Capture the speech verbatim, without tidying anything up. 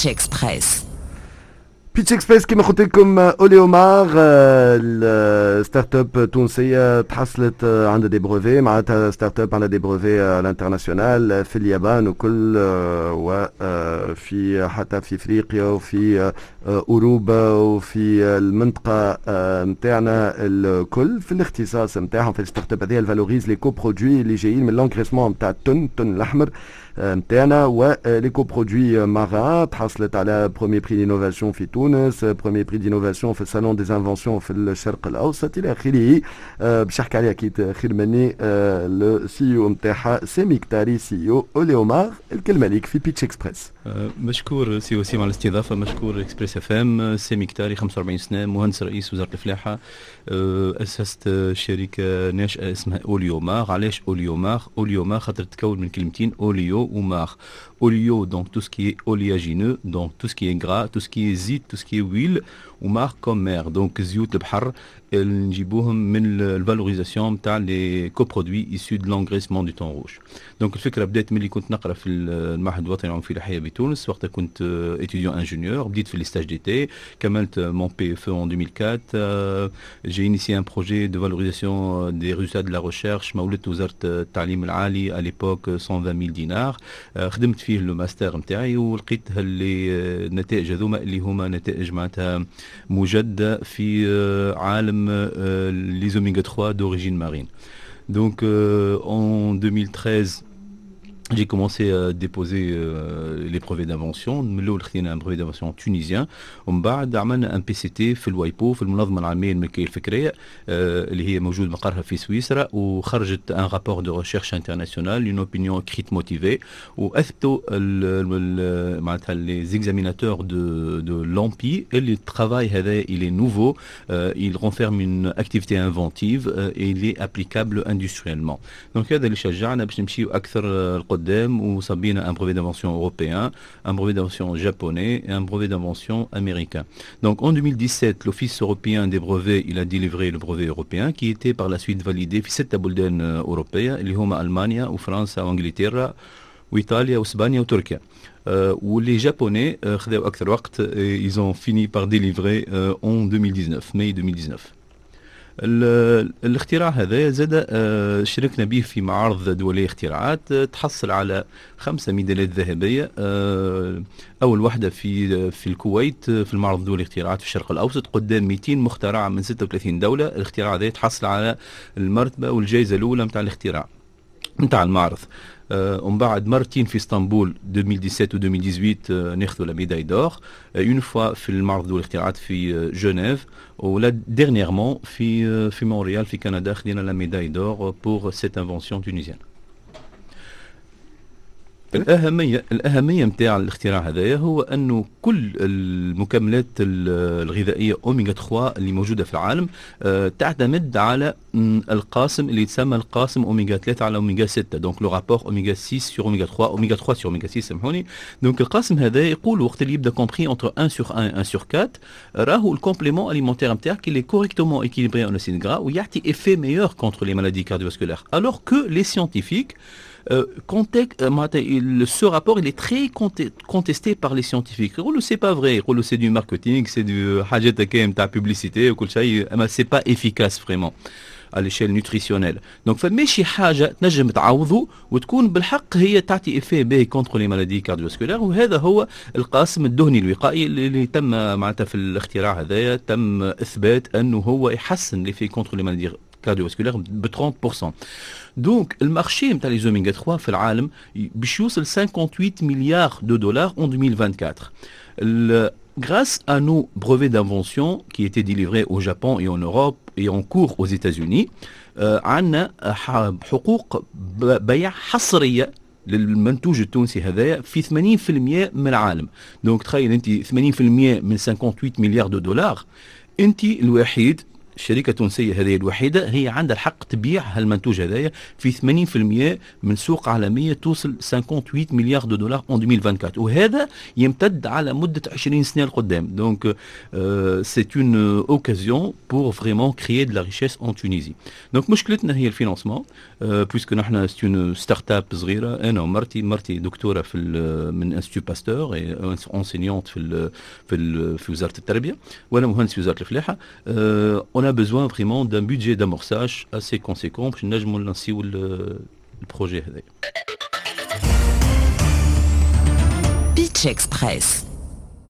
Pitch Express. بيتش اكسبريس كما قلت لكم اوليومار الستارت اب تونسيه تحصلت عندها دي بروفي معناتها ستارت اب عندها دي بروفي الانترناسيونال في اليابان وكل وفي حتى في افريقيا وفي اوروبا وفي المنطقه نتاعنا الكل في الاختصاص نتاعهم في الستارت اب هذه الفالوريز لي كو برودوي اللي جايين من لونغريسمون نتاع التن التن الاحمر نتاعنا ولي كو برودوي ماران تحصلت على بروميي بري دينوفاسيون في تونس بروميي بري دينوفاسيون في الصالون دي انفونسيون في الشرق الاوسط الى اخره. باش نحكي عليها اكيد خير مني لو سي او نتاعها سامي كتاري سي او اوليومار. الكلمه ليك في بيتش اكسبريس. مشكور سي وسيم على الاستضافه، مشكور اكسبريس اف ام. سامي كتاري خمسة وأربعين سنه، مهندس رئيس وزاره الفلاحه، اسست شركه ناشئه اسمها اوليومار. علاش اوليومار؟ اوليومار خاطر تتكون من كلمتين اوليو ومار. اوليو دونك تو سكي اولياجينو دونك تو سكي غرا تو سكي زيت تو سكي ويل، ومار كوم مير دونك زيوت البحر نجيبوهم من الفالوريزاسيون تاع لي كو برودوي ايسو دو لونغريسمون دو طون روج. دونك الفكره بدات ملي كنت نقرا في المعهد الوطني للعلوم الفلاحيه بتونس، وقتها كنت اتيديون انجينيور، بديت في لي ستاج ديتي، كملت مون بي اف en deux mille quatre. J'ai initié un projet de valorisation des résultats de la recherche مولت وزاره التعليم العالي à l'époque cent vingt mille dinars. خدمت فيه لو ماستر نتاعي ولقيت اللي النتائج هذوما اللي هما نتائج معناتها مجدة في عالم les oméga trois d'origine marine. Donc euh, en deux mille treize j'ai commencé à déposer euh, les brevets d'invention. من الاول خدينا ان brevet d'invention tunisien، ومن بعد عملنا ان بي سي تي في الوايبو في المنظمه العالميه للملكيه الفكريه آه اللي هي موجود مقرها في سويسرا، وخرجت ان رابور دو ريشيرش انترناسيونال اون اوبينيون كريت موتيفي، واثبتوا معناتها لي زيكزاميناتور دو دو لامبي اللي الترافاي هذا il est nouveau, euh, il renferme une activité inventive euh, et il est applicable industriellement. Donc هذا اللي شجعنا باش نمشيو اكثر قدام وصبينا un brevet d'invention européen, un brevet d'invention japonais et un brevet d'invention américain. Donc en deux mille dix-sept, l'Office européen des brevets, il a délivré le brevet européen qui était par la suite validé في ستة بلدان أوروبية اللي هما ألمانيا وفرنسا وإنجلترا وإيطاليا وإسبانيا وتركيا. Euh, où les Japonais, خذوا أكثر وقت, ils ont fini par délivrer euh, en deux mille dix-neuf, mai deux mille dix-neuf. الاختراع هذا زاد شاركنا به في معارض دولية اختراعات، تحصل على خمسة ميداليات ذهبية. أول واحدة في في الكويت في المعرض الدولي اختراعات في الشرق الأوسط قدام مئتين مخترع من ستة وثلاثين دولة. الاختراع هذا تحصل على المرتبة والجائزة الأولى متاع الاختراع متاع المعرض. ومن بعد مرتين في اسطنبول deux mille dix-sept و deux mille dix-huit ناخذوا لا ميداي دور، اون فوا في المعرض الدولي الاختراعات في جنيف، ولا ديرنييرمون في في مونريال في كندا خدينا لا ميداي دور بور سيت انفونسيون تونيزيان. الأهمية الأهمية متاع الاختراع هذايا هو أنه كل المكملات الغذائية أوميغا ثلاثة اللي موجودة في العالم تعتمد على القاسم اللي يتسمى القاسم أوميغا ثلاثة على أوميغا ستة، دونك لو رابور أوميغا ستة سور أوميغا ثلاثة، أوميغا ثلاثة سور أوميغا ستة سامحوني. دونك القاسم هذا يقول وقت اللي يبدا كومبري انتر واحد sur واحد واحد sur أربعة راهو الكومبليمون أليمونتير نتاعك اللي كوريكتومون إكيليبري en acides gras ويعطي إفي ميور contre les maladies cardiovasculaires، alors que les scientifiques Euh, contexte, euh, ce rapport il est très contesté par les scientifiques. C'est pas vrai, c'est du marketing, c'est du de publicité, mais c'est pas efficace vraiment à l'échelle nutritionnelle. Donc فماشي حاجة تنجم تعوضه وتكون بالحق هي تعطي إفيه باهي contre les maladies cardiovasculaires، وهذا هو القاسم الدهني الوقائي اللي تم معناتها في الاختراع هذايا تم إثبات أنه هو يحسن l'effet contre les maladies cardiovasculaires ب trente pour cent. دونك المارشي نتاع لي زوميغا ثلاثة في العالم باش يوصل cinquante-huit milliards de dollars en deux mille vingt-quatre. Grâce à nos brevets d'invention qui étaient délivrés au Japon et en Europe et en cours aux États-Unis, عندنا حقوق بيع حصرية للمنتوج التونسي هذايا في ثمانين بالمئة من العالم. دونك تخيل انت ثمانين بالمئة من cinquante-huit milliards de dollars، انت الوحيد الشركه التونسيه هذه الوحيده هي عندها الحق تبيع هالمنتوج هذايا في ثمانين بالمئة من سوق عالميه توصل ثمانية وثمانين مليار دو دولار en ألفين وأربعة وعشرين، وهذا يمتد على مده عشرين سنه لقدام. دونك سي اون اوكازيون بور فريمون كريي دو لا ريشيس en تونيزي. دونك مشكلتنا هي الفينانسمون، بويسكو نحن سي اون ستارت اب صغيره، انا ومرتي مرتي دكتوره في من انستيتو باستور اي انسينيونت في ال في ال في وزاره التربيه، وانا مهندس في وزاره الفلاحه. on a besoin vraiment d'un budget d'amorçage assez conséquent باش نجموا نلانسيو البروجي هذا. Pitch Express.